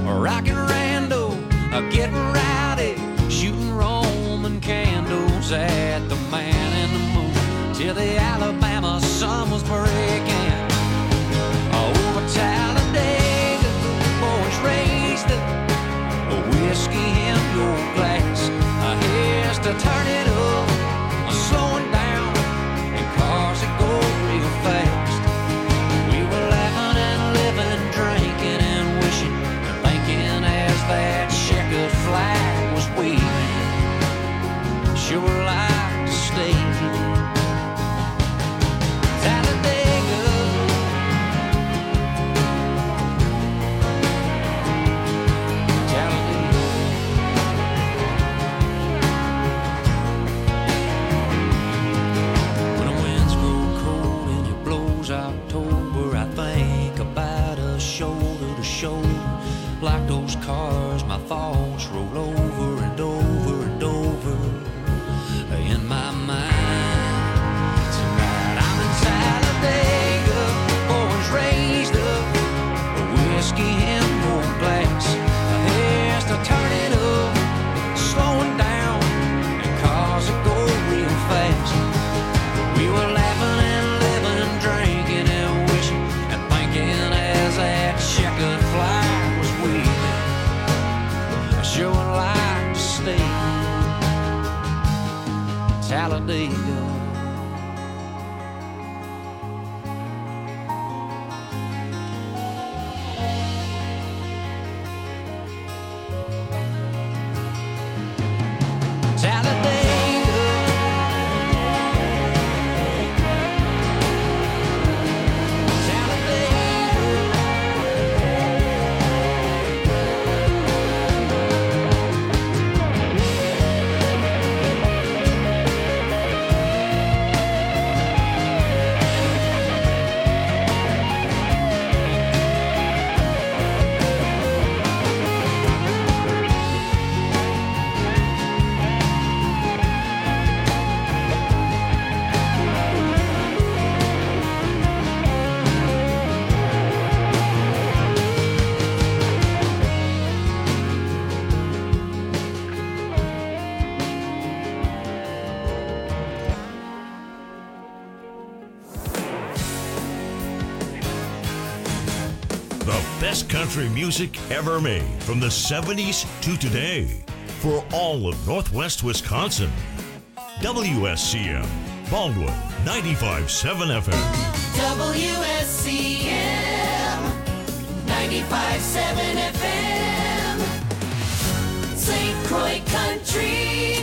rockin' rando, getting rowdy, shooting Roman candles at the man in the moon till the Alabama sun was breaking. Over Talladega, boys raised a whiskey in your glass. Here's to turn it up, slowing down, and cars that go real fast. We were laughing and living, drinking and wishing and thinking as that checkered flag was waving. Sure like to stay. Talladega, Talladega. When the winds grow cold and it blows October, I think about us shoulder to shoulder. Like those cars, my thoughts roll over and over and over in my mind. Tonight I'm in Talladega, boys raised up, a whiskey in your glass. Here's to turn it up, slowing down, and cars that go real fast. We were laughing and living, drinking and wishing and thinking as that checkered flag was waving. I sure would like to stay. Talladega. Best country music ever made from the 70s to today for all of Northwest Wisconsin. WSCM, Baldwin, 95.7 FM. WSCM, 95.7 FM, St. Croix Country.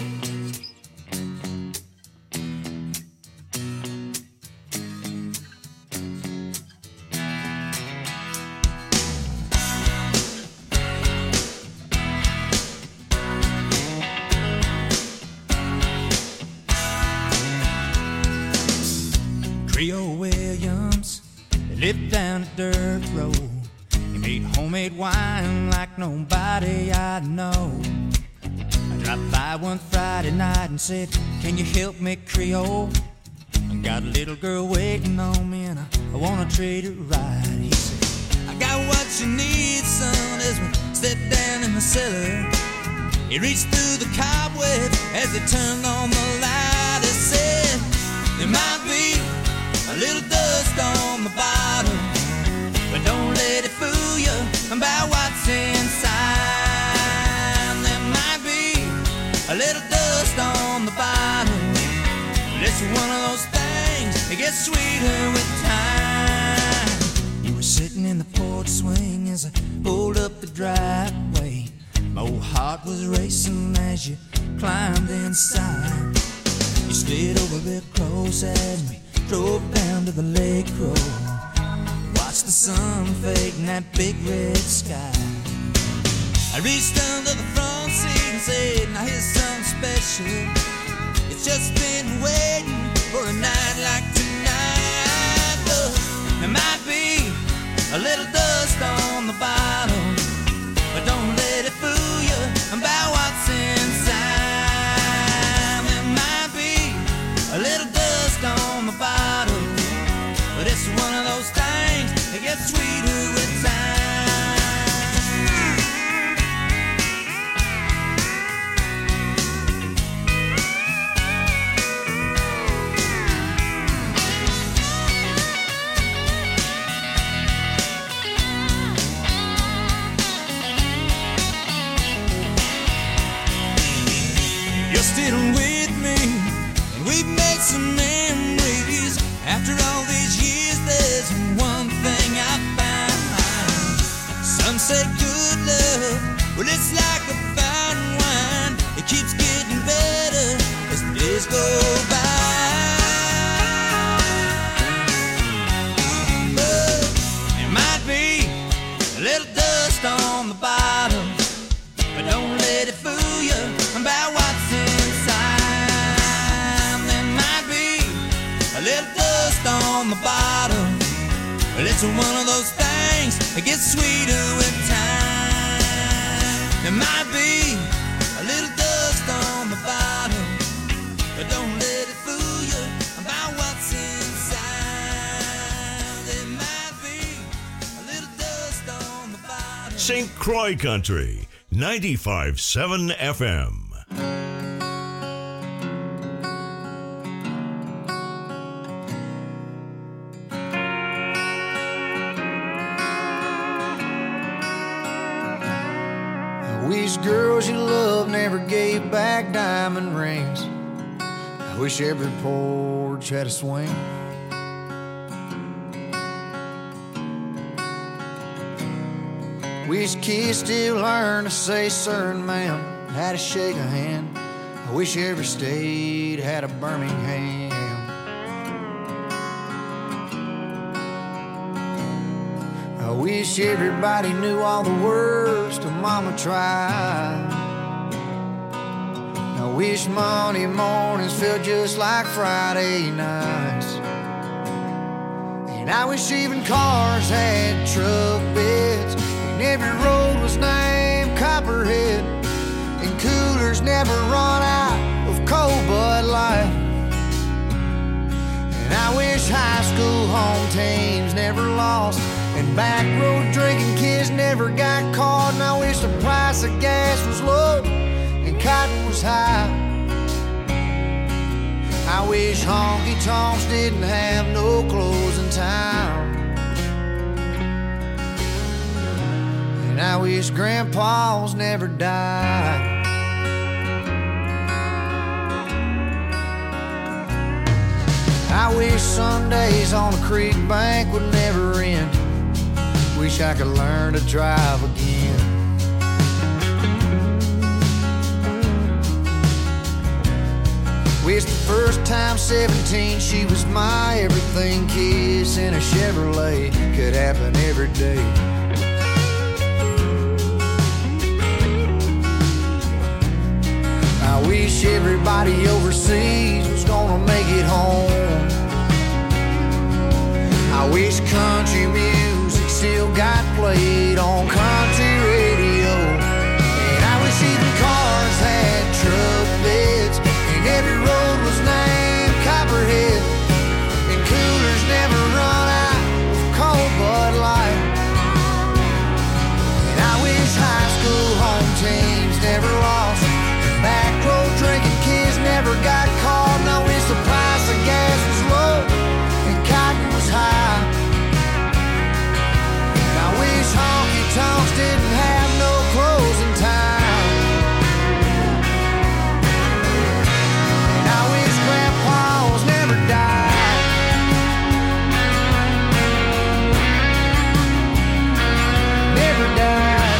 Creole Williams lived down a dirt road. He made homemade wine like nobody I know. I dropped by one Friday night and said, "Can you help me, Creole? I got a little girl waiting on me and I wanna treat her right." He said, "I got what you need, son," as we stepped down in the cellar. He reached through the cobwebs as he turned on the light. He said, "There might be a little dust on the bottom, but don't let it fool you about what's inside. There might be a little dust on the bottom, but it's one of those things that gets sweeter with time." You were sitting in the porch swing as I pulled up the driveway. My old heart was racing as you climbed inside. You slid over real close as we drove down to the lake road. Watched the sun fade in that big red sky. I reached under the front seat and said, "Now here's something special. It's just been waiting for a night like tonight." There might be a little dust on the bottom, but don't let it fool you about what's inside. There might be a little dust on the bottom, but it's one of those things that gets sweeter with time. still with me, and we've made some memories. After all these years, there's one thing I found. Some say good love, well, it's like a fine wine. It keeps getting better as the days go by. But there might be a little dust on the bottom, but don't let it fool you about what's inside. There might be a little dust on the bottom, but it's one of those things that gets sweeter with time. There might be a little dust on the bottom, but don't let it fool you about what's inside. There might be a little dust on the bottom. St. Croix Country, 95.7 FM. I wish girls you love never gave back diamond rings. I wish every porch had a swing. Wish kids still learn to say sir and ma'am, how to shake a hand. I wish every state had a Birmingham. I wish everybody knew all the words to Mama Tried. I wish Monday mornings felt just like Friday nights. And I wish even cars had truck beds, and every road was named Copperhead, and coolers never run out of cold Bud Light. And I wish high school home teams never lost, and back road drinking kids never got caught. And I wish the price of gas was low and cotton was high. I wish honky tonks didn't have no closing time. And I wish grandpas never died. I wish Sundays on the creek bank would never end. Wish I could learn to drive again. Wish the first time 17 she was my everything. Kiss in a Chevrolet could happen every day. I wish everybody overseas was gonna make it home. I wish country music still got played on country radio. And I wish even cars had truck beds, and every road was named Copperhead, and coolers never run out of cold Bud Light. And I wish high school home teams never lost, and back road drinking kids never got caught. And I wish the price of gas was low and cotton was high. And I wish honky tonks didn't have no closing time. And I wish grandpas never died. Never died.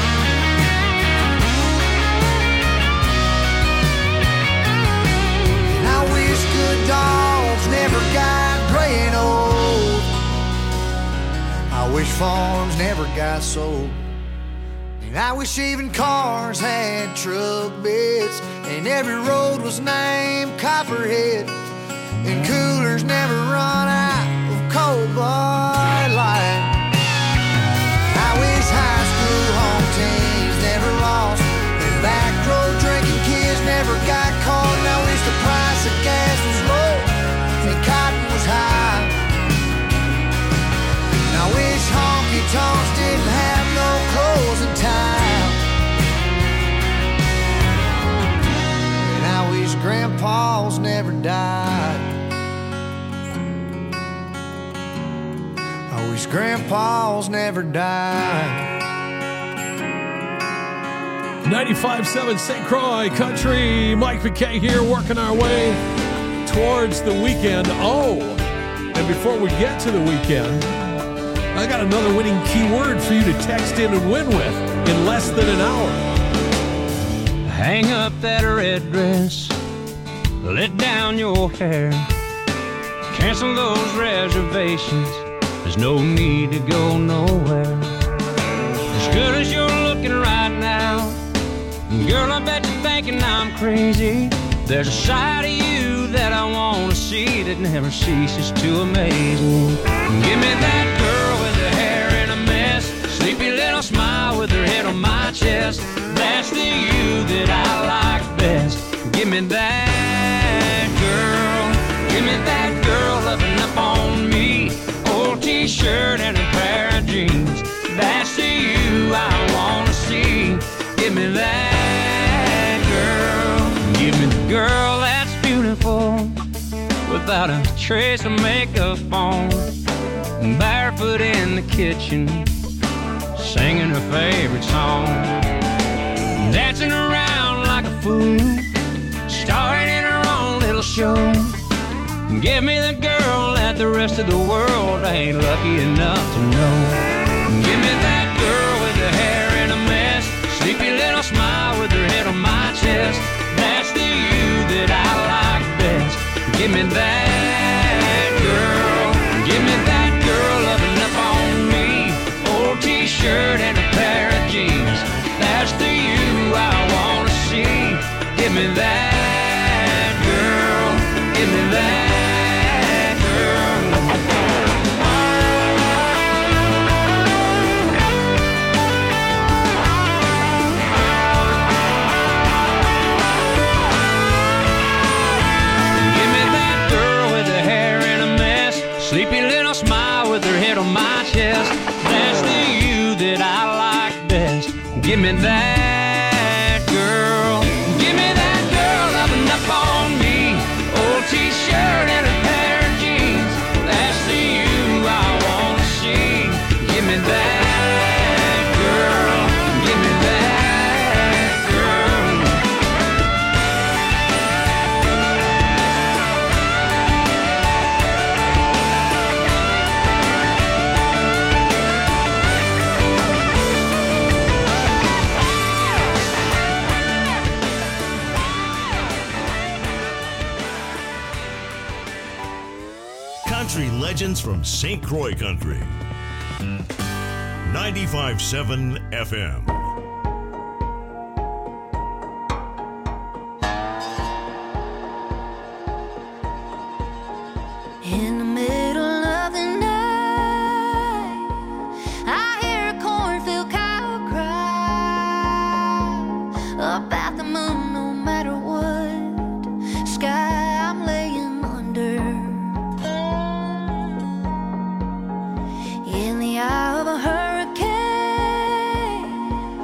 And I wish good dogs never got gray and old. I wish farms never got sold. And I wish even cars had truck beds, and every road was named Copperhead, and coolers never run out of cold Bud Light. I wish high school home teams never lost, and back road drinking kids never got caught. And I wish the price of gas was low and cotton was high. And I wish honky tonks didn't have no closing time. And I wish grandpas never died. I wish grandpas never died. 95.7 St. Croix Country. Mike McKay here, working our way towards the weekend. Oh, and before we get to the weekend, I got another winning keyword for you to text in and win with in less than an hour. Hang up that red dress, let down your hair, cancel those reservations, there's no need to go nowhere. As good as you're looking right now, girl, I bet you're thinking I'm crazy. There's a side of you that I want to see that never ceases to amaze me. Give me that girl with her hair in a mess, sleepy little smile with her head on my chest. That's the you that I like best. Give me that girl. Give me that girl loving up on me. Old t-shirt and a pair of jeans. That's the you I want to see. Give me that girl. Give me the girl that's beautiful, without a trace of makeup on, barefoot in the kitchen, singing her favorite song, dancing around like a fool, starring in her own little show. Give me the girl that the rest of the world ain't lucky enough to know. Give me that girl with the hair in a mess, sleepy little smile with her head on my chest. That's the you that I like best. Give me that girl. Give me that girl loving up on me. Old t-shirt and a pair of jeans. That's the you I want to see. Give me that girl. Give me that girl. Sleepy little smile with her head on my chest. That's the you that I like best. Give me that girl. Give me that girl loving up on me. Old t-shirt and a pair of jeans. That's the you I want to see. Give me that girl. Give me that girl. Country legends from St. Croix Country. 95.7 FM. In the middle of the night, I hear a cornfield cow cry about the moon, no matter what sky I'm laying under. In the eye of a hurricane,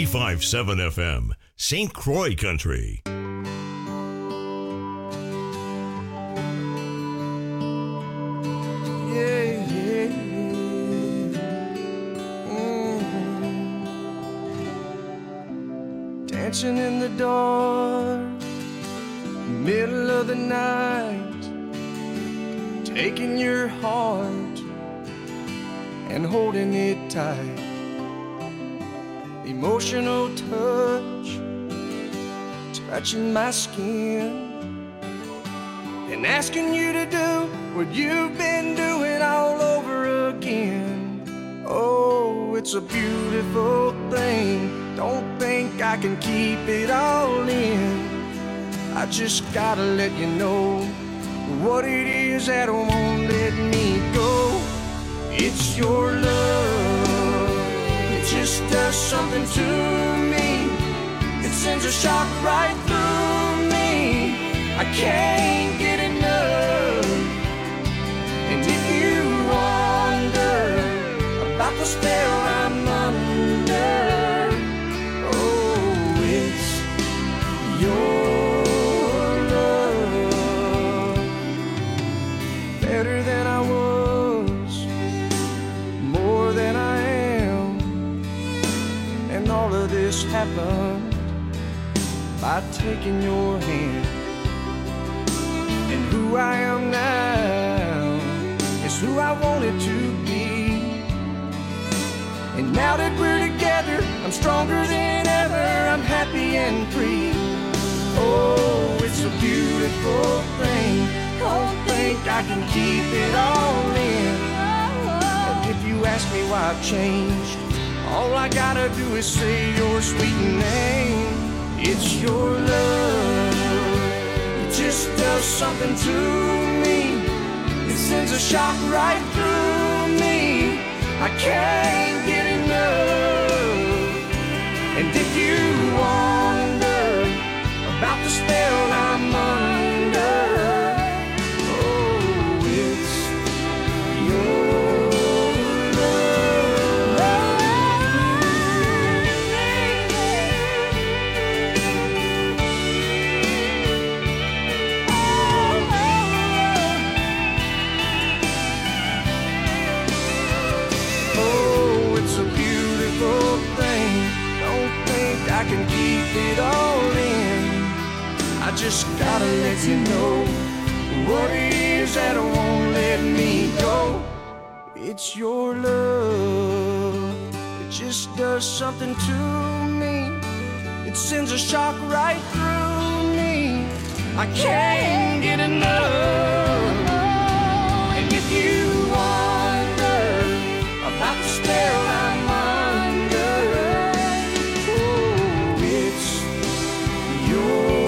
95.7 FM, St. Croix Country. Dancing in the dark, middle of the night, taking your heart and holding it tight. Emotional touch, touching my skin, and asking you to do what you've been doing all over again. Oh, it's a beautiful thing. Don't think I can keep it all in. I just gotta let you know what it is that won't let me go. It's your love. It just does something to me. It sends a shock right through me. I can't get enough. And if you wonder about the spell I'm under, your love, better than I was, more than I am, and all of this happened by taking your hand. And who I am now is who I wanted to be. And now that we're together, I'm stronger than ever, I'm happy and free. Oh, it's a beautiful thing. Don't think I can keep it all in. And if you ask me why I've changed, all I gotta do is say your sweet name. It's your love. It just does something to me. It sends a shock right through me. I can't get enough. And if you wonder about the spell I'm under, oh, it's your oh, it's a beautiful thing. Don't think I can keep it all in. I just gotta let you know what it is that won't let me go. It's your love. It just does something to me. It sends a shock right through me. I can't get enough. And if you wonder about the spell I'm under, oh, it's your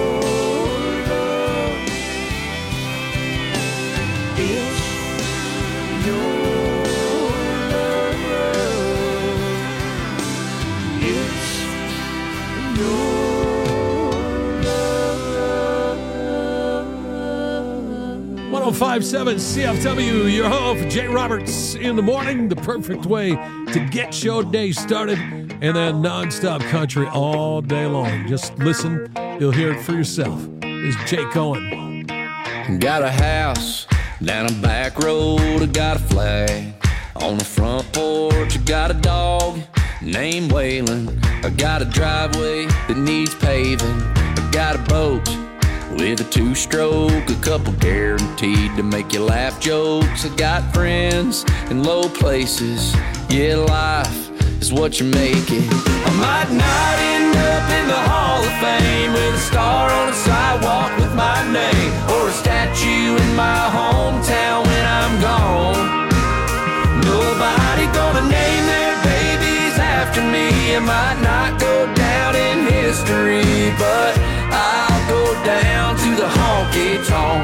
Oh, 57 CFW, your home for Jay Roberts in the morning, the perfect way to get your day started, and then nonstop country all day long. Just listen, you'll hear it for yourself. This is Jay Cohen. Got a house down a back road, I got a flag on the front porch, I got a dog named Waylon, I got a driveway that needs paving, I got a boat with a two-stroke, a couple guaranteed to make you laugh jokes. I got friends in low places, yeah, life is what you make it. I might not end up in the Hall of Fame with a star on the sidewalk with my name, or a statue in my hometown when I'm gone. Nobody gonna name their babies after me. I might not go down in history, but I'll go down to the honky-tonk.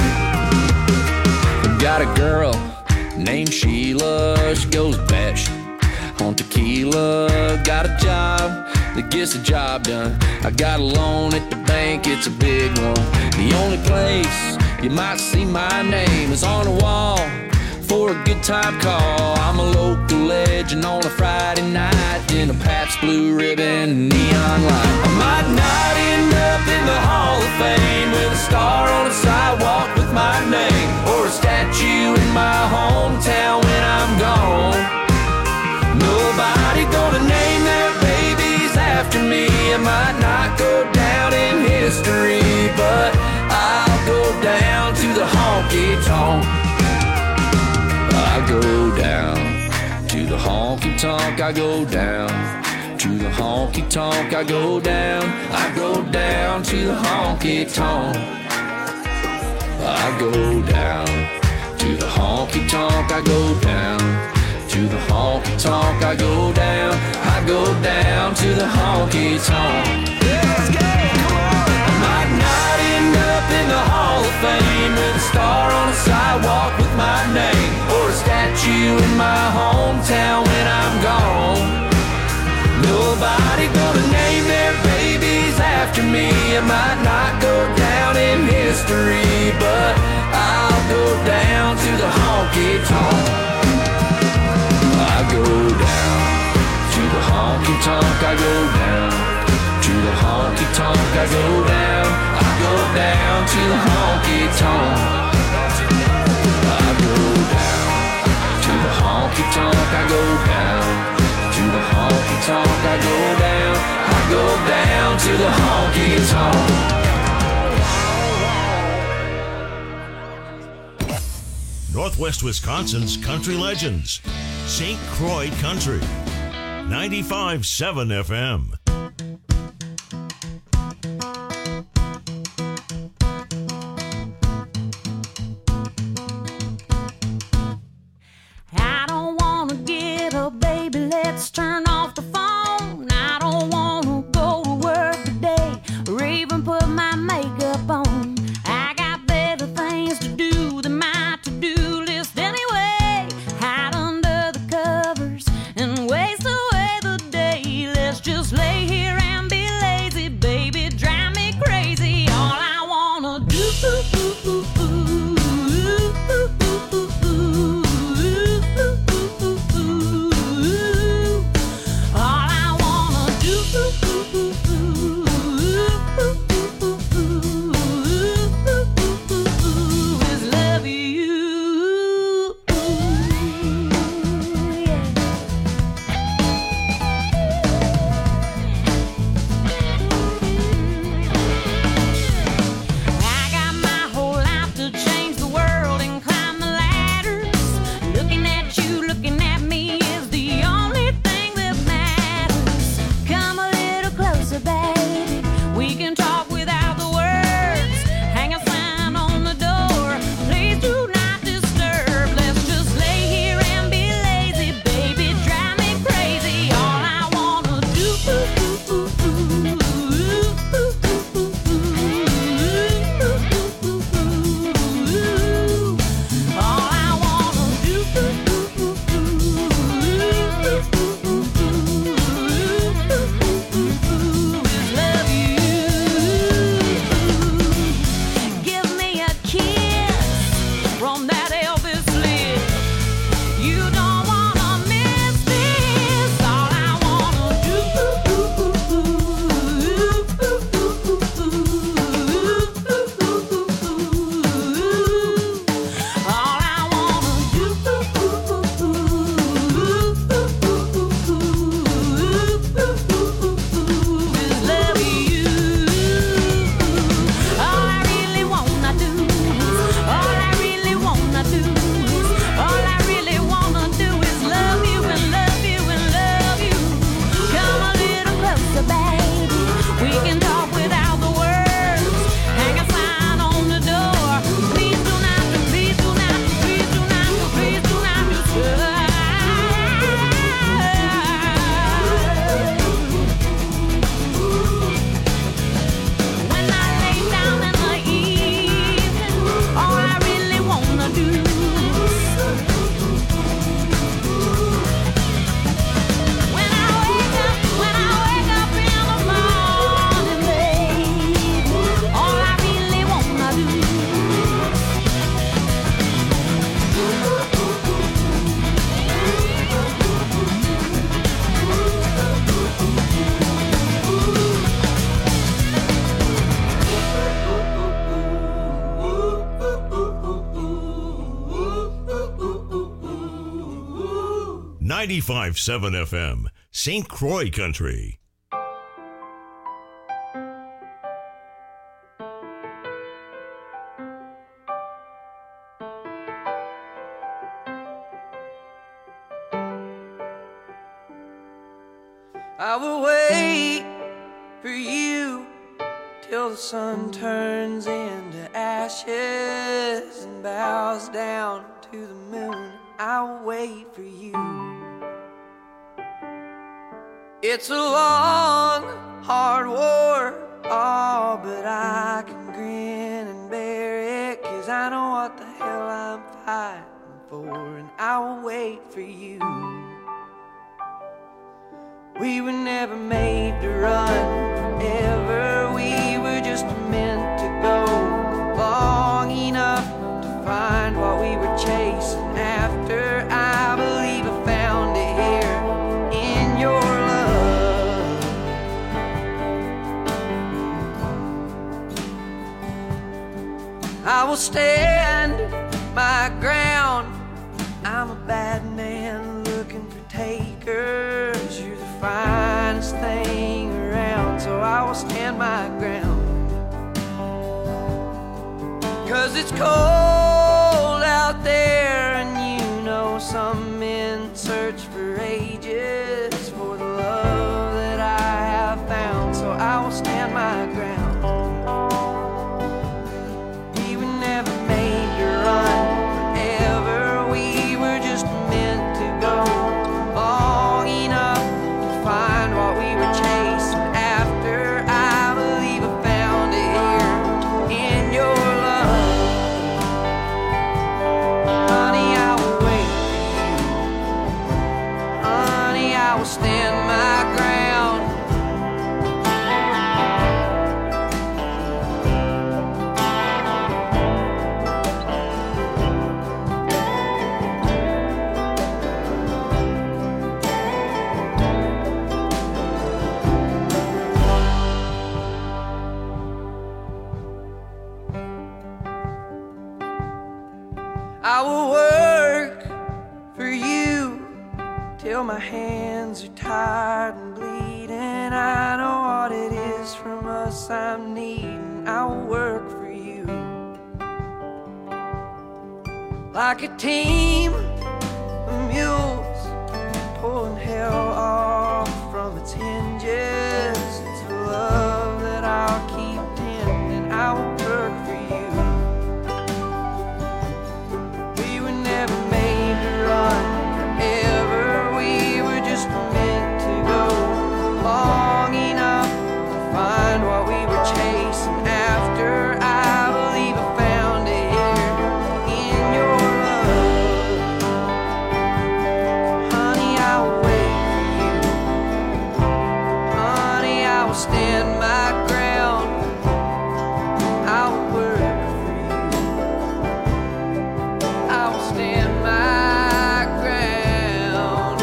Got a girl named Sheila, she goes batshit on tequila. Got a job that gets the job done. I got a loan at the bank, it's a big one. The only place you might see my name is on a wall for a good time call. I'm a local legend on a Friday night in a Pabst Blue Ribbon neon light. I might not end up in the Hall of Fame with a star on a sidewalk with my name, or a statue in my hometown when I'm gone. Nobody gonna name their babies after me. I might not go down in history, but I'll go down to the honky-tonk. I go down to the honky-tonk. I go down to the honky-tonk. I go down. I go down to the honky-tonk. I go down to the honky-tonk. I go down to the honky-tonk. I go down. I go down to the honky-tonk. Let's go! Come on! I might not end up in the Hall of Fame with a star on a sidewalk with my name, or a statue in my hometown when I'm gone. Nobody gonna name their babies after me. I might not go down in history, but I'll go down to the honky-tonk. I go down to the honky-tonk. I go down to the honky-tonk. I go down. I go down to the honky-tonk. I go down to the honky-tonk. I go down to the honky-tonk. I go down. I go down to the honky-tonk. Northwest Wisconsin's country legends. St. Croix Country. 95.7 FM. I don't wanna get up, baby, let's turn off the phone. I don't wanna go to work today, or even put my makeup on. I got better things to do than my to-do list anyway. Hide under the covers and waste away the day. Let's just lay here and be lazy, baby, drive me crazy. All I wanna do 95.7 FM, St. Croix Country. I will wait for you till the sun turns into ashes and bows down to the moon. I'll wait for you. It's a long, hard war, oh, but I can grin and bear it, 'cause I know what the hell I'm fighting for, and I'll wait for you. We were never made to run forever. We were just meant to go long enough to find what we were chasing after. I believe I found it here in your love. I will stand my ground. I'm a bad man looking for takers. You're the finest thing around, so I will stand my ground. 'Cause it's cold out there, and you know some men search for ages for the love that I have found, so I will stand my ground. We were never made to run forever. We were just meant to go long enough to find what we were chasing after. I believe I found it here in your love. Honey, I will wait for you. Honey, I will stand my ground. I will work for you till my hands are tired and bleeding. I know what it is from us I'm needing. I will work for you like a team of mules pulling hell off from its hinges. It's a love that I'll keep tending. I will work for you. Never made to run forever. We were just meant to go long enough to find what we were chasing after. I believe I found it here in your love. Honey, I will wait for you. Honey, I will stand my ground. I will work. Stand my ground.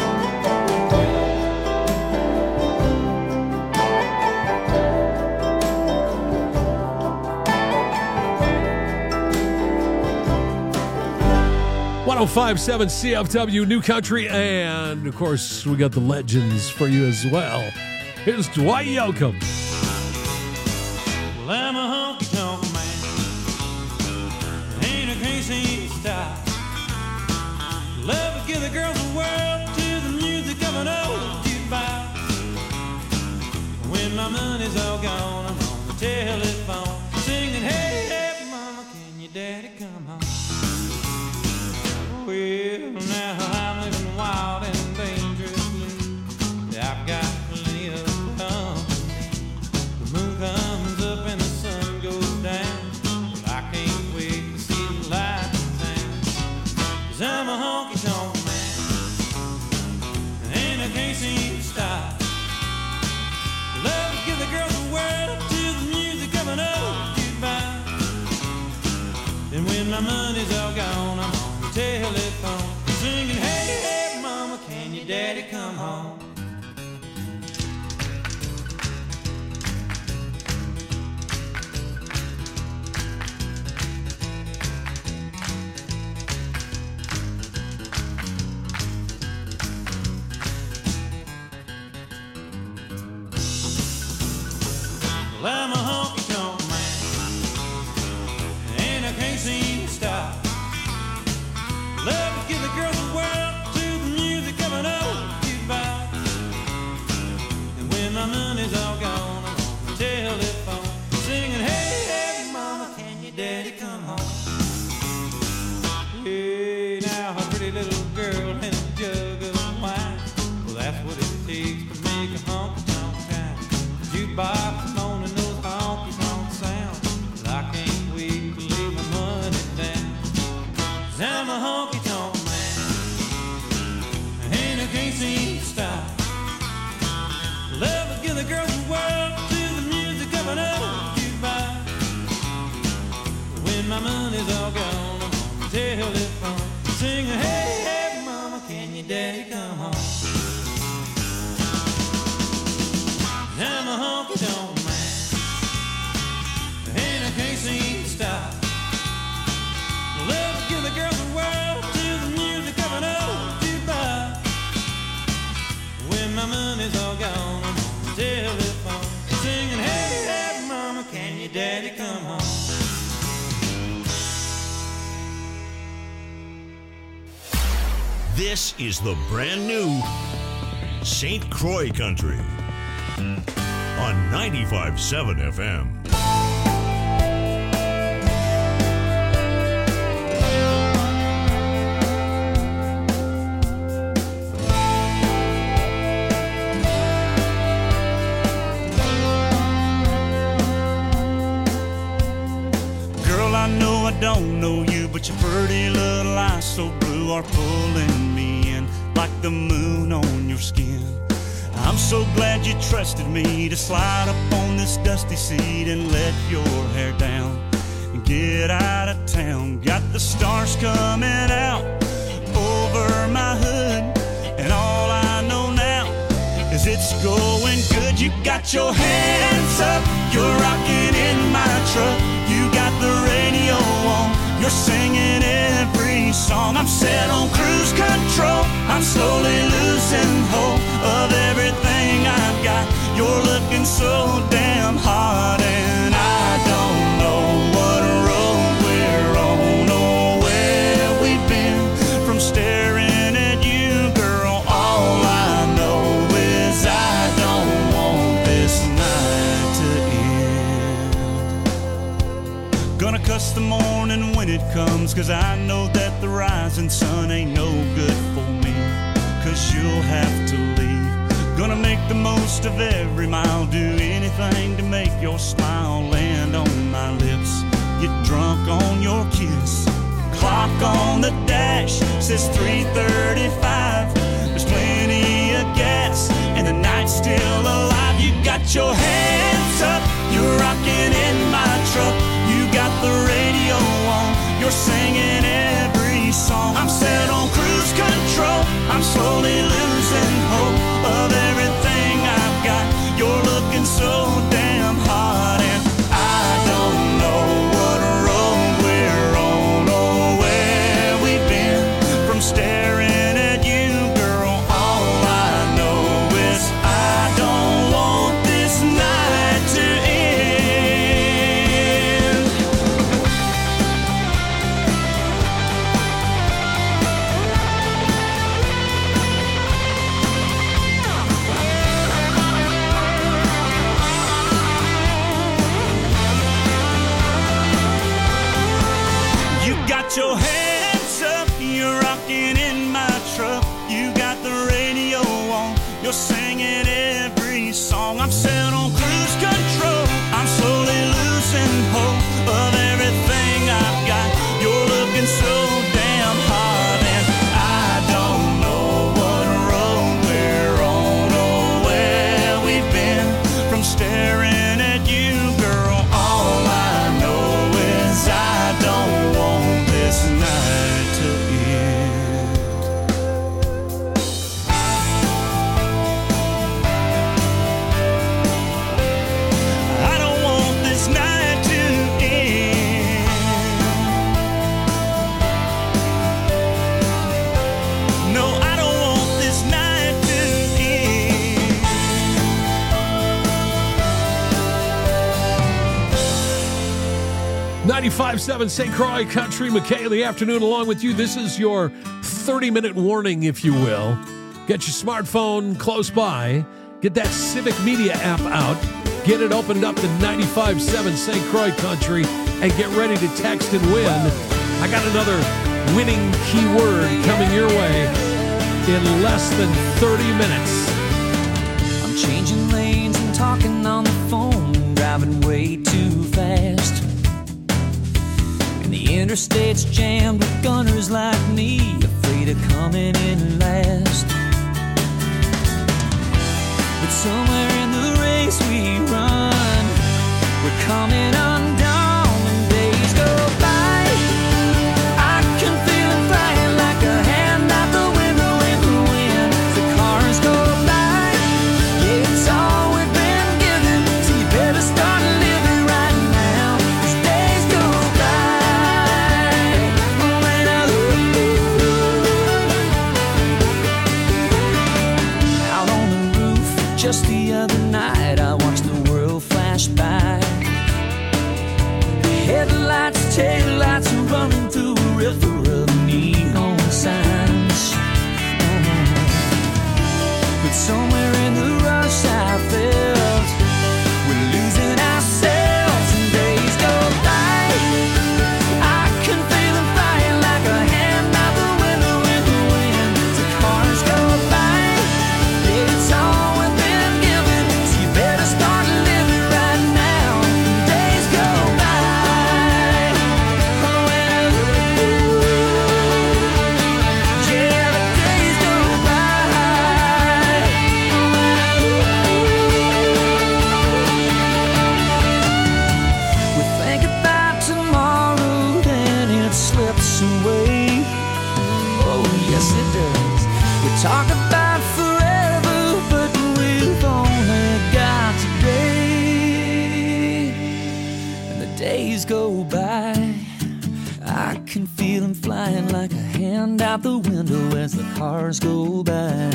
.1057 CFW New Country, and of course we got the legends for you as well. Here's Dwight Yoakam. Well, I'm a honky-tonk man, ain't a crazy style. Love to give the girls the world to the music of an old jukebox. When my money's all gone, I'm on the telephone singing, hey, hey, mama, can your daddy come home? Well, now I'm living wild and dangerously. I've got plenty of company. The moon comes up and the sun goes down, but I can't wait to see the light in town. 'Cause I'm a honky-tonk man, and I can't seem to stop. Love to give the girls the world to the music of an old jukebox. And when my money's all gone, I'm on the telephone singing, hey, hey, mama, can your daddy come home? Well, I'm a honky-tonk man, and I can't seem to stop. Love to give the girls a whirl to the music of an old jukebox. And when my money's all gone, I'm on the telephone singing, hey, hey, mama, can your daddy come home? Hey, now a pretty little girl and a jug of wine. Well, that's what it takes to make a honky-tonk town. Jukebox moaning those honky-tonk sounds. But I can't wait to lay my money down. 'Cause I'm a honky-tonk man, and I can't seem to stop. Love to give the girls a whirl to the music of an old jukebox. When my money's all gone, I'm on the telephone singing, hey, hey, mama, can your daddy come home? I'm a honky-tonk man, and I can't seem to stop. Love to give the girls a whirl to the music of an old jukebox. When my money's all gone, I'm on the telephone singing, hey, hey, mama, can your daddy come home? This is the brand new St. Croix Country on 95.7 FM. Girl, I know I don't know you, but your pretty little eyes so blue are pulling me in like the moon on your skin. I'm so glad you trusted me to slide up on this dusty seat and let your hair down and get out of town. Got the stars coming out over my hood, and all I know now is it's going good. You got your hands up, you're rocking in my truck. You got the radio on, you're singing every song. I'm set on cruise control, I'm slowly losing hope of everything I've got. You're looking so damn hot, and I don't know what road we're on or where we've been. From staring at you, girl, all I know is I don't want this night to end. Gonna cuss the morning when it comes, 'cause I know that the rising sun ain't no good for me, 'cause you'll have to leave. Gonna make the most of every mile, do anything to make your smile land on my lips. Get drunk on your kiss. Clock on the dash says 3:35. There's plenty of gas and the night's still alive. You got your hands up, you're rocking in my truck. You got the radio on, you're singing every song. I'm set on cruise control, I'm slowly losing hope of everything I've got. You're looking so damn hot, and I don't know what road we're on or where we've been. From staring at you, girl, all I know is I don't want this night to end. You got your hands up, you're rocking in my truck. You got the radio on, you're singing every song. I'm set on cruise control, I'm slowly losing hope of everything I've got. You're looking so damn hot, and I don't know what road we're on or where we've been. From staring at you, girl, all I know is I don't want this night to end. I don't want this night to end. No, I don't want this night to end. 95.7 St. Croix Country, McKay in the afternoon along with you. This is your 30-minute warning, if you will. Get your smartphone close by. Get that Civic Media app out. Get it opened up to 95.7 St. Croix Country and get ready to text and win. I got another winning keyword coming your way in less than 30 minutes. I'm changing lanes and talking on the phone, driving way too fast. And the interstate's jammed with gunners like me, afraid of coming in last. But somewhere in the race we run, we're coming undone and days go by. I can feel it flying like a hand out the window in the wind. The cars go by, yeah, it's all we've been given, so you better start living right now, 'cause days go by. When I out on the roof just the other night, I watched the world flash by. Headlights, taillights are running through a river of neon signs. But somewhere in the rush I felt we're losing ourselves and days go by. I can feel them flying like a hand out the window in the wind. The cars go by, yeah, it's all we've been given, so you better start living right now. Days go by. Talk about forever, but we've only got today. And the days go by, I can feel them flying like a hand out the window as the cars go by.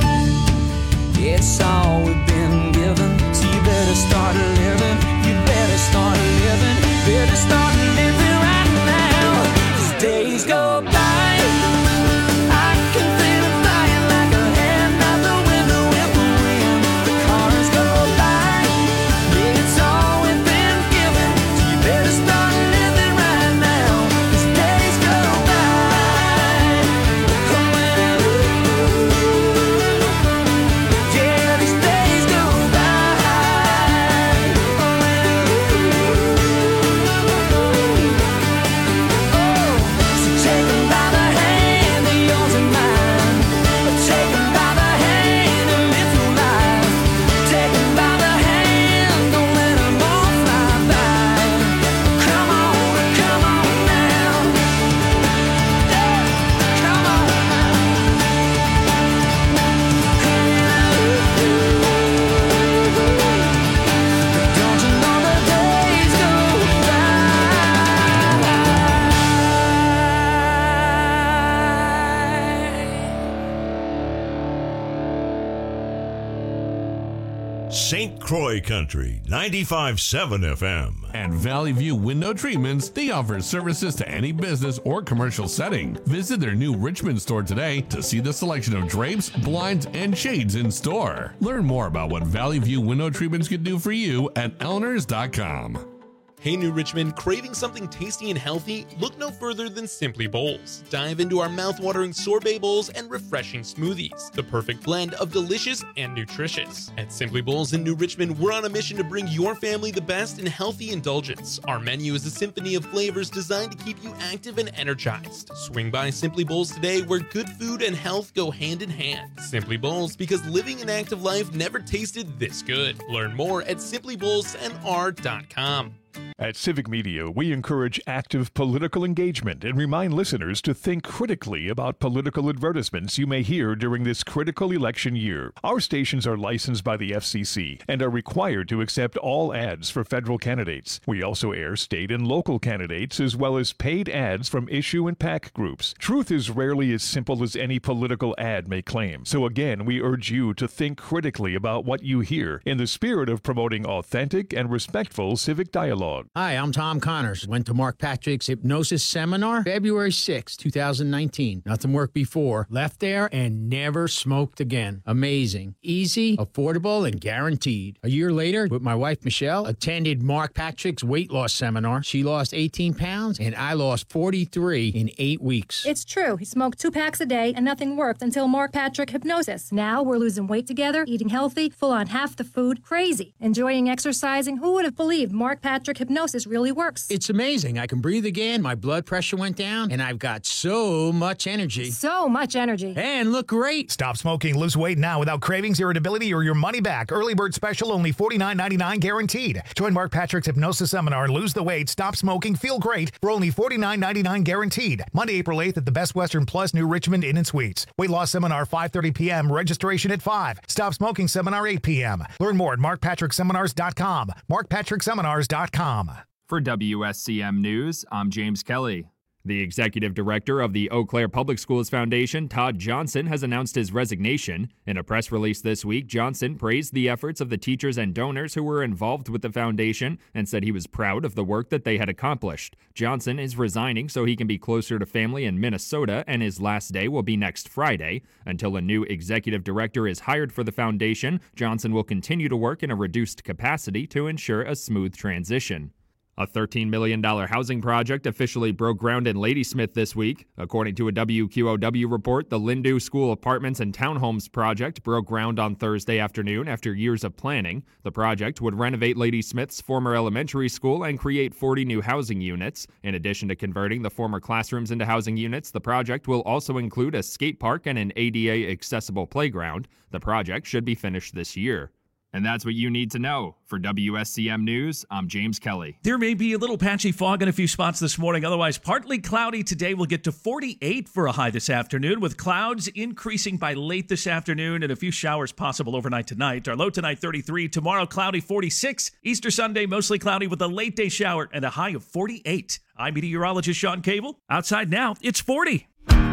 It's all we've been given, so you better start living. You better start living. Better start living right now, 'cause days go by. St. Croix Country, 95.7 FM. At Valley View Window Treatments, they offer services to any business or commercial setting. Visit their new Richmond store today to see the selection of drapes, blinds, and shades in store. Learn more about what Valley View Window Treatments can do for you at Elinors.com. Hey New Richmond, craving something tasty and healthy? Look no further than Simply Bowls. Dive into our mouth-watering sorbet bowls and refreshing smoothies, the perfect blend of delicious and nutritious. At Simply Bowls in New Richmond, we're on a mission to bring your family the best in healthy indulgence. Our menu is a symphony of flavors designed to keep you active and energized. Swing by Simply Bowls today, where good food and health go hand in hand. Simply Bowls, because living an active life never tasted this good. Learn more at simplybowlsnr.com. At Civic Media, we encourage active political engagement and remind listeners to think critically about political advertisements you may hear during this critical election year. Our stations are licensed by the FCC and are required to accept all ads for federal candidates. We also air state and local candidates as well as paid ads from issue and PAC groups. Truth is rarely as simple as any political ad may claim. So again, we urge you to think critically about what you hear in the spirit of promoting authentic and respectful civic dialogue. Hi, I'm Tom Connors. Went to Mark Patrick's hypnosis seminar February 6, 2019. Nothing worked before. Left there and never smoked again. Amazing. Easy, affordable, and guaranteed. A year later, with my wife Michelle, attended Mark Patrick's weight loss seminar. She lost 18 pounds and I lost 43 in 8 weeks. It's true. He smoked 2 packs a day and nothing worked until Mark Patrick Hypnosis. Now we're losing weight together, eating healthy, full on half the food, crazy. Enjoying exercising. Who would have believed Mark Patrick Hypnosis really works? It's amazing. I can breathe again, my blood pressure went down, and I've got so much energy. So much energy. And look great. Stop smoking, lose weight now without cravings, irritability, or your money back. Early bird special, only $49.99 guaranteed. Join Mark Patrick's hypnosis seminar and lose the weight, stop smoking, feel great for only $49.99 guaranteed. Monday, April 8th at the Best Western Plus New Richmond Inn and Suites. Weight loss seminar 5:30 p.m. Registration at 5. Stop smoking seminar 8 p.m. Learn more at markpatrickseminars.com. markpatrickseminars.com. For WSCM News, I'm James Kelly. The executive director of the Eau Claire Public Schools Foundation, Todd Johnson, has announced his resignation. In a press release this week, Johnson praised the efforts of the teachers and donors who were involved with the foundation and said he was proud of the work that they had accomplished. Johnson is resigning so he can be closer to family in Minnesota, and his last day will be next Friday. Until a new executive director is hired for the foundation, Johnson will continue to work in a reduced capacity to ensure a smooth transition. A $13 million housing project officially broke ground in Ladysmith this week. According to a WQOW report, the Lindu School Apartments and Townhomes project broke ground on Thursday afternoon after years of planning. The project would renovate Ladysmith's former elementary school and create 40 new housing units. In addition to converting the former classrooms into housing units, the project will also include a skate park and an ADA-accessible playground. The project should be finished this year. And that's what you need to know. For WSCM News, I'm James Kelly. There may be a little patchy fog in a few spots this morning. Otherwise, partly cloudy today. We'll get to 48 for a high this afternoon, with clouds increasing by late this afternoon and a few showers possible overnight tonight. Our low tonight, 33. Tomorrow, cloudy, 46. Easter Sunday, mostly cloudy with a late day shower and a high of 48. I'm meteorologist Sean Cable. Outside now, it's 40.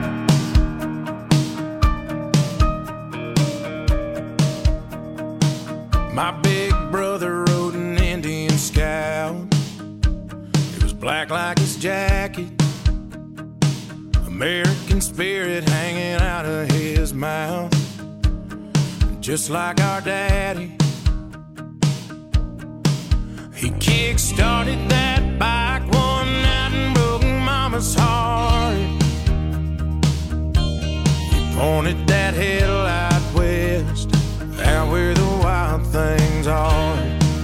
My big brother rode an Indian Scout. It was black like his jacket, American spirit hanging out of his mouth. Just like our daddy, he kick-started that bike one night and broke Mama's heart. He pointed that headlight west, out where the wild things are.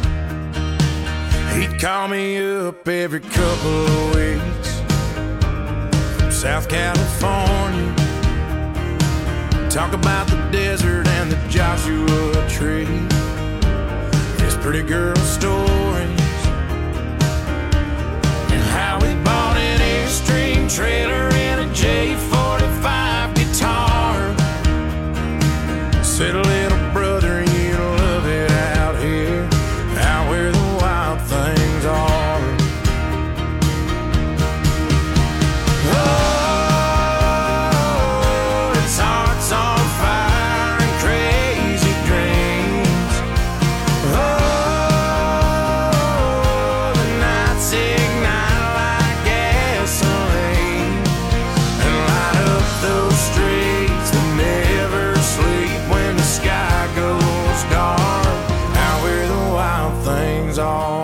He'd call me up every couple of weeks from South California, talk about the desert and the Joshua Tree, his pretty girl stories, and how he bought an Airstream trailer and a J45 guitar. Said, little brother, you love it out here, out where the wild things are. Oh, its heart's on fire and crazy dreams. Oh, the nights ignite like gasoline and light up those streets that never sleep when the sky goes dark, out where the wild things are.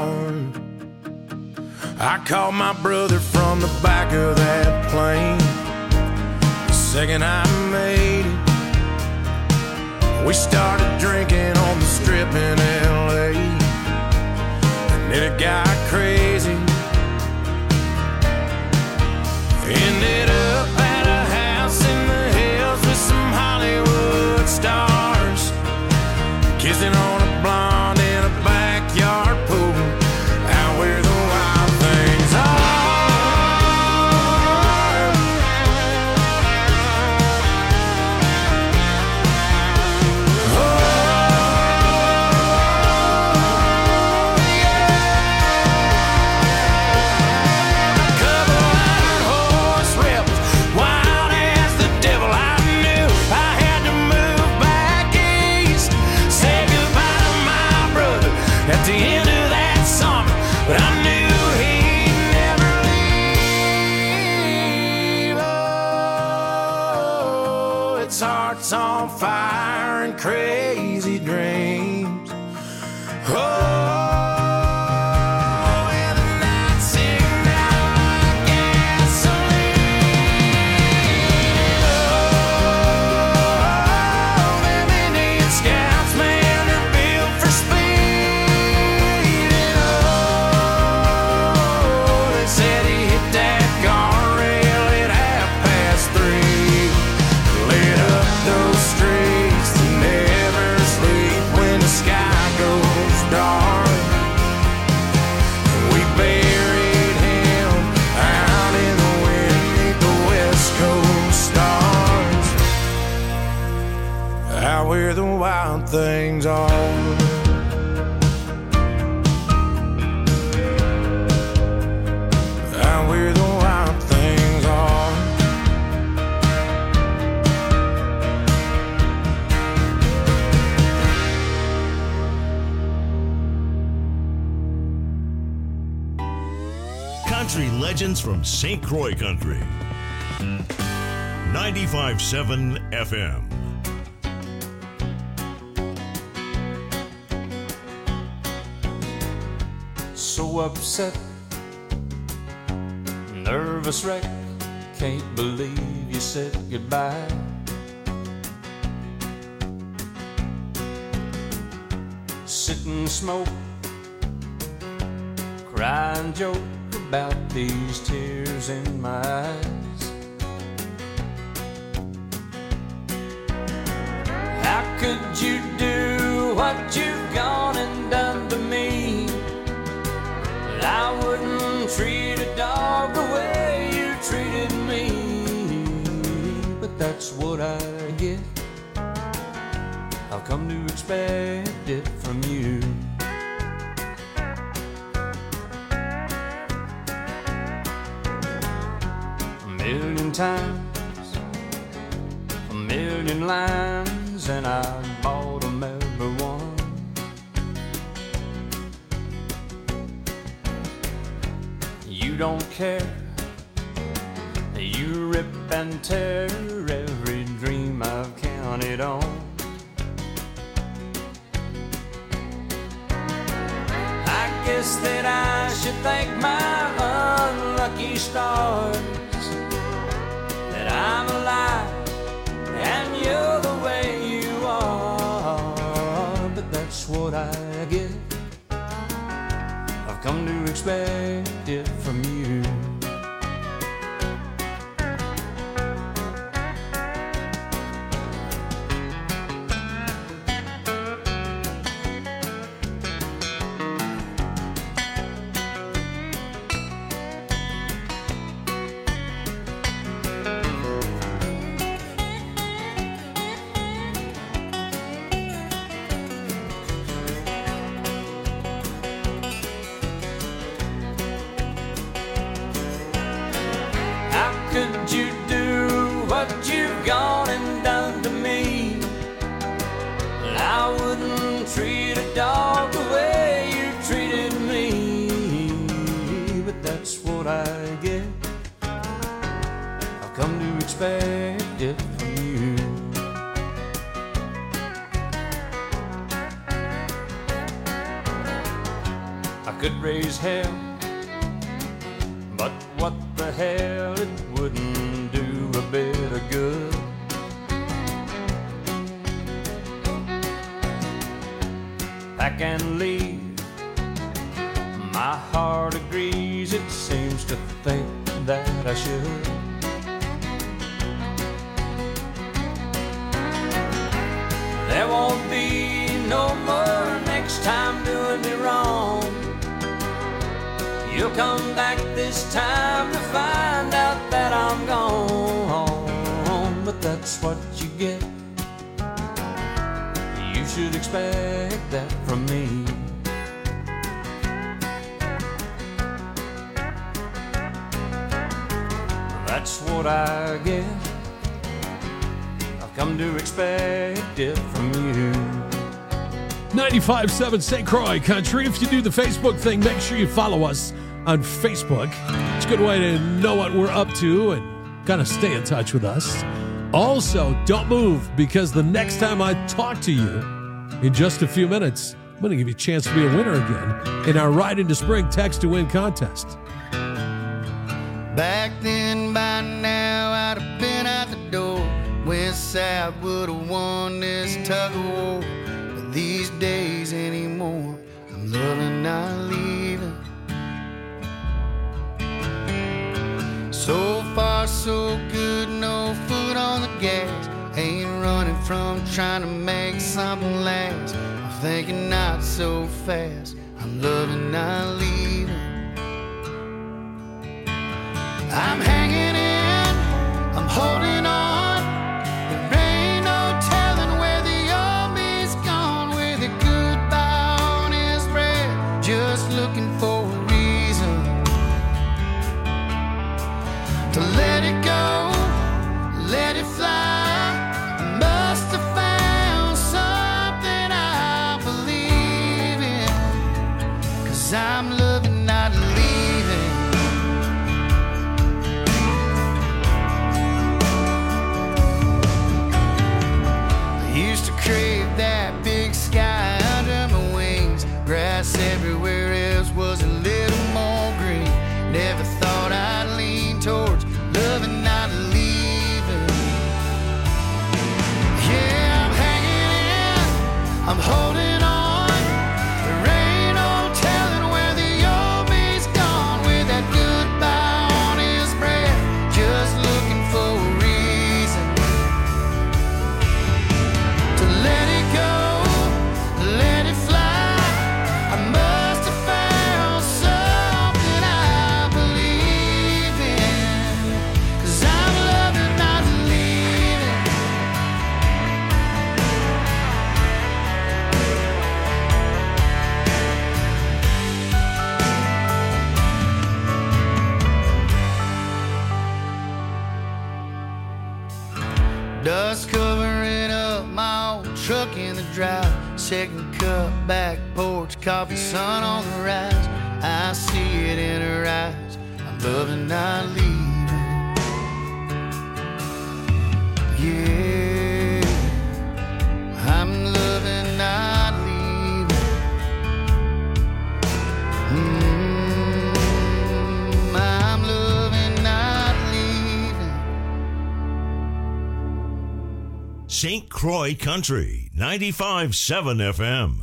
I called my brother from the back of that plane the second I made it. We started drinking on the strip in LA, and then it got crazy. Ended up at a house in the hills with some Hollywood stars, kissing on a blonde in a backyard pool, out where the wild things are. Oh, yeah. on fire and crazy dreams. Oh, and the night sing out like gasoline. Oh, them Indian scouts, man, they're built for speed. Oh, they said he hit that guardrail at 3:30. Lit up those streets that never sleep when the sky goes dark. We buried him out in the wind beneath the West Coast stars, out where the wild things are. Out where the wild things are. Country legends from St. Croix Country. 95.7 FM. So upset, nervous wreck, can't believe you said goodbye. Sit and smoke, cry and joke about these tears in my eyes. How could you do what you've gone and done to me? I wouldn't treat a dog the way you treated me, but that's what I get. I've come to expect it from you. A million times, a million lines, and I bought 'em every one. You don't care, you rip and tear every dream I've counted on. I guess that I should thank my unlucky stars that I'm alive and you're the way you are, but that's what I get. I've come to expect it from you. Could you do what you've gone and done to me? I wouldn't treat a dog the way you treated me, but that's what I get. I've come to expect it from you. I could raise hell, but what the hell, it wouldn't do a bit of good. Pack and leave, my heart agrees, it seems to think that I should. There won't be no more next time doing me wrong. You'll come back this time to find out that I'm gone, but that's what you get. You should expect that from me. That's what I get. I've come to expect it from you. 95.7 St. Croix Country. If you do the Facebook thing, make sure you follow us on Facebook. It's a good way to know what we're up to and kind of stay in touch with us. Also, don't move, because the next time I talk to you, in just a few minutes, I'm going to give you a chance to be a winner again in our Ride into Spring Text to Win contest. Back then, by now, I'd have been out the door. West Side would have won this tug of war. But these days anymore, I'm loving not leaving. So far, so good, no foot on the gas. Ain't running from trying to make something last. I'm thinking not so fast, I'm loving not leaving. I'm hanging in, I'm holding on. There ain't no telling where the old me's gone. With a goodbye on his breath, just looking for a reason to let it go, let it fly. I must have found something I believe in, 'cause I'm loving not leaving. Used to crave that big sky under my wings. Grass everywhere else was a little more green. Never thought I'd lean towards loving, not leaving. Yeah, I'm hanging in, I'm holding on. There ain't no telling where the old me's gone. With that goodbye on his breath, just looking for a reason to let it go, let it fly. I must have found something I believe in, 'cause I'm loving not leaving. Dust covering up my old truck in the drive. Second cup, back porch, coffee, sun on the rise. I see it in her eyes, I'm loving not leaving. Yeah, I'm loving not leaving. I'm loving not leaving. St. Croix Country, 95.7 FM.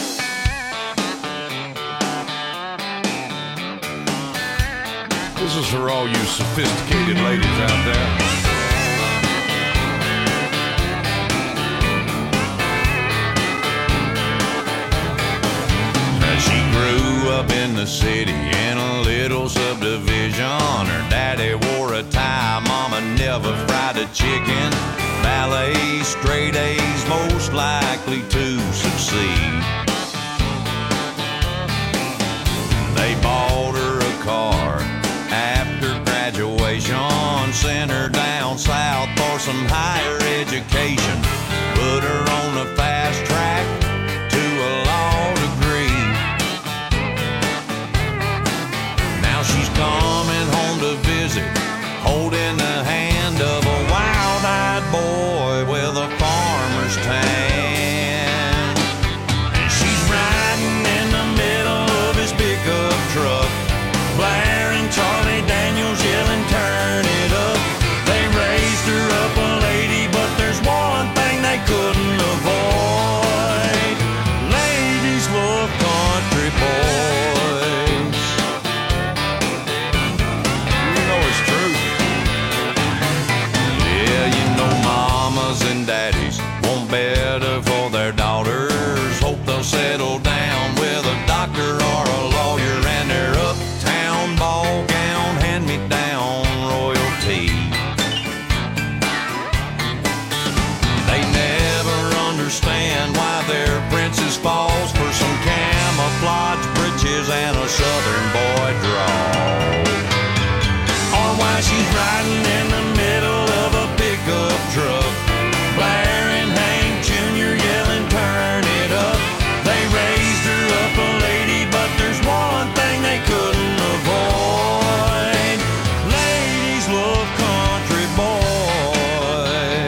This is for all you sophisticated ladies out there. She grew up in the city in a little subdivision. Her daddy wore a tie, mama never fried a chicken. Ballet, straight A's, most likely to succeed. They bought her a car after graduation, sent her down south for some higher education, put her on the fast track to a law degree. Now she's coming home to visit, holding the hand of a wild-eyed boy with a farmer's tan. And she's riding in the middle of his pickup truck, blaring Charlie Daniels, yelling, turn it up. They raised her up a lady, but there's one thing they couldn't avoid. Ladies love country boys. You know it's true. Yeah, you know mamas and daddies want better for their daughters. Hope they'll settle down with a doctor or a lawyer and their uptown ball gown, hand-me-down royalty. They never understand why their princess falls for some camouflage breeches and a southern boy draw. Or why she's riding in the middle of a pickup truck, blaring Hank Jr., yelling, turn it up. They raised her up a lady, but there's one thing they couldn't avoid. Ladies love country boys.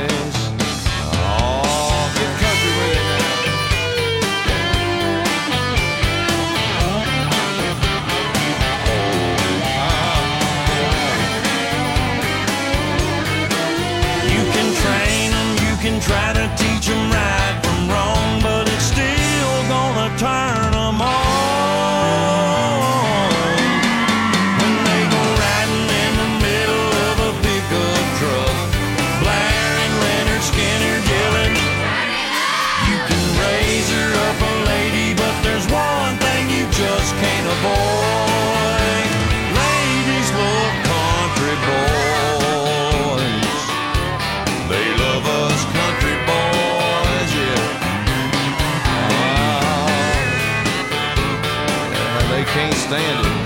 understand it.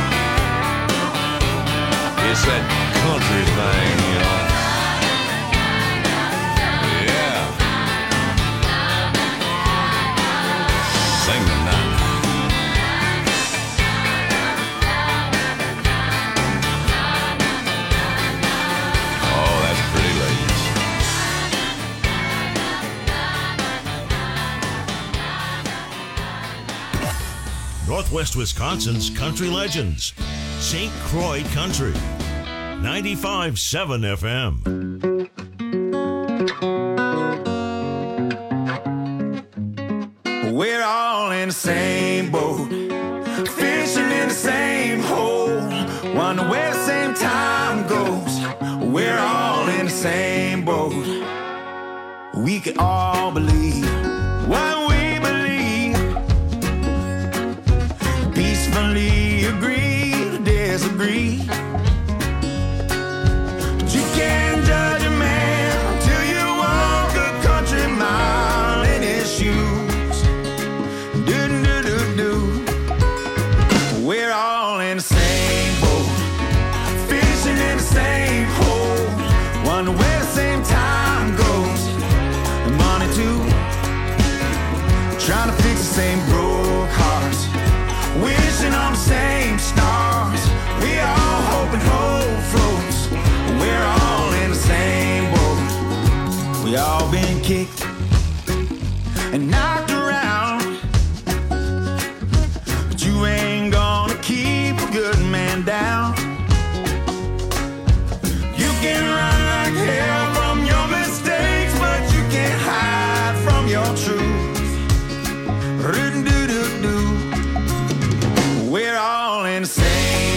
It's that country thing, you know. Yeah. Sing the night. Oh, that's pretty, ladies. Northwest Wisconsin's country legends. St. Croix Country. 95.7 FM. We're all in the same boat, fishing in the same hole, wonder where the same time goes. We're all in the same boat. We can all believe what we believe, peacefully agree to disagree. But you can't judge a man till you walk a country mile in his shoes. Do-do-do-do. We're all in the same boat, fishing in the same hole, wonder where the same time goes. And money too, trying to fix the same broke hearts, wishing on the same stars. We all hope and hope floats. We're all in the same boat. We all been kicked and knocked around, but you ain't gonna keep a good man down. You can run like hell from your mistakes, but you can't hide from your truth. Do-do-do-do. We're all in the same